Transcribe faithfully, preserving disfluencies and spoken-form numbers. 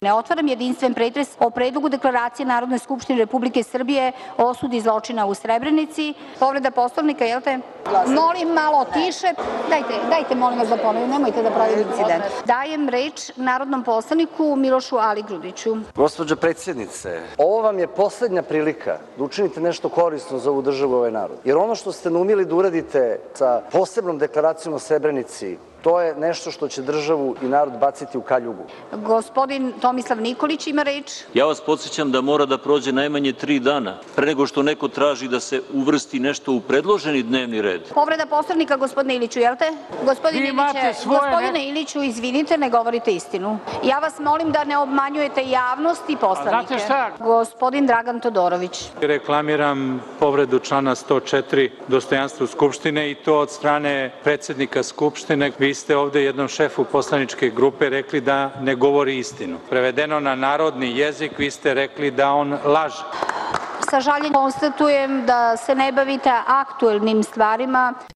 Ne otvaram jedinstven pretres o predlogu deklaracije Narodne skupštine Republike Srbije o osudi zločina u Srebrenici. Povreda Poslovnika, jel te? Molim malo tiše. Dajte, dajte molim vas da ponovim, nemojte da pravim incident. Dajem reč narodnom poslaniku Milošu Aligrudiću. Gospođo predsjednice, ovo vam je poslednja prilika da učinite nešto korisno za ovu državu i ovaj narod. Jer ono što ste naumili da uradite sa posebnom deklaracijom o Srebrenici, to je nešto što će državu i narod baciti u kaljugu. Gospodin Tomislav Nikolić ima reč. Ja vas podsjećam da mora da prođe najmanje tri dana pre nego što neko traži da se uvrsti nešto u predloženi dnevni red. Povreda Poslovnika, gospodine Iliću, jel te? Gospodine Iliću, izvinite, ne govorite istinu. Ja vas molim da ne obmanjujete javnost i poslanike. Gospodin Dragan Todorović. Reklamiram povredu člana sto četiri, dostojanstvo Skupštine, i to od strane predsednika Skupštine. Vi ste ovde jednom šefu poslaničke grupe rekli da ne govori istinu. Prevedeno na narodni jezik, vi ste rekli da on laže. Sa žaljenjem konstatujem da se ne bavite aktuelnim stvarima.